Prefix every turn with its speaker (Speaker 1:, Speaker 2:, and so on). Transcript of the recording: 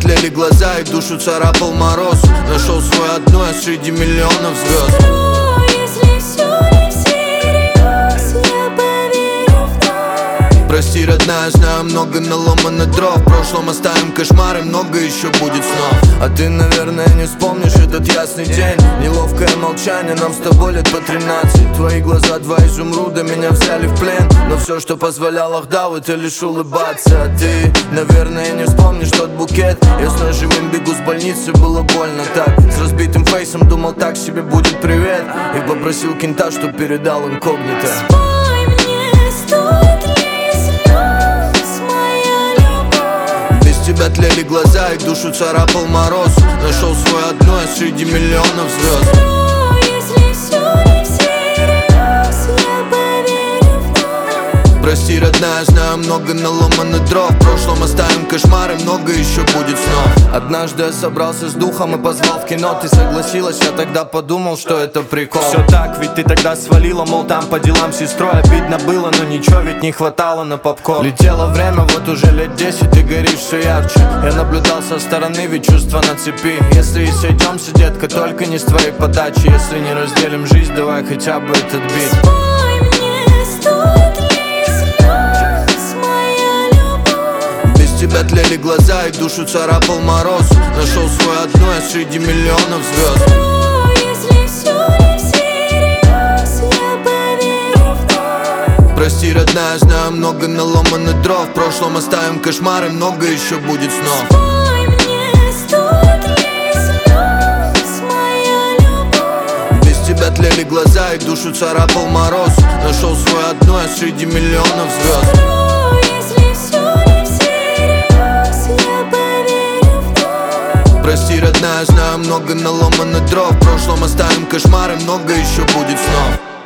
Speaker 1: тлели глаза и душу царапал мороз. Нашел свой одной среди миллионов звезд.
Speaker 2: Если все не всерьез, я поверю в нас.
Speaker 1: Прости, родная, знаю, много наломано дров. В прошлом оставим кошмары, много еще будет снов. А ты, наверное, не вспомнишь этот ясный день. Неловкое молчание, нам с тобой лет по 13. Твои глаза, два изумруда, меня взяли в плен. Но все, что позволял Ахдау, это лишь улыбаться. А ты, наверное, не вспомнишь тот букет. Я с ножевым бегу с больницы, было больно так. С разбитым фейсом думал, так себе будет привет. И попросил кента, чтоб передал инкогнито.
Speaker 2: Спой мне, стоит ли слез, моя любовь?
Speaker 1: Без тебя тлели глаза и душу царапал мороз. Нашел свой одной среди миллионов звезд.
Speaker 2: Если все не всерьез, я поверю в нас.
Speaker 1: Прости, родная, знаю, много наломано дров. В прошлом оставим кошмары, много еще будет снов. Однажды я собрался с духом и позвал в кино. Ты согласилась, я тогда подумал, что это прикол. Все так, ведь ты тогда свалила, мол, там по делам с сестрой. Обидно было, но ничего ведь не хватало на попкорн. Летело время, вот уже лет 10, ты горишь все ярче. Я наблюдал со стороны, ведь чувства на цепи. Если и сойдемся, детка, только не с твоей подачи. Если не разделим жизнь, давай хотя бы этот бит.
Speaker 2: Спой мне, стоит ли слез, моя любовь?
Speaker 1: Без тебя тлели глаза и душу царапал мороз. Нашел свой одной среди миллионов звезд.
Speaker 2: Если все не всерьез, я поверю в нас.
Speaker 1: Прости, родная, знаю, много наломано дров. В прошлом оставим кошмары, много еще будет снов.
Speaker 2: Спой мне, стоит ли слез, моя любовь?
Speaker 1: Без тебя тлели глаза и душу царапал мороз. Нашел свой одной среди миллионов звезд.
Speaker 2: Если все не всерьез, я поверю в нас.
Speaker 1: Прости, родная, знаю, много наломано дров. В прошлом оставим кошмары, много еще будет снов.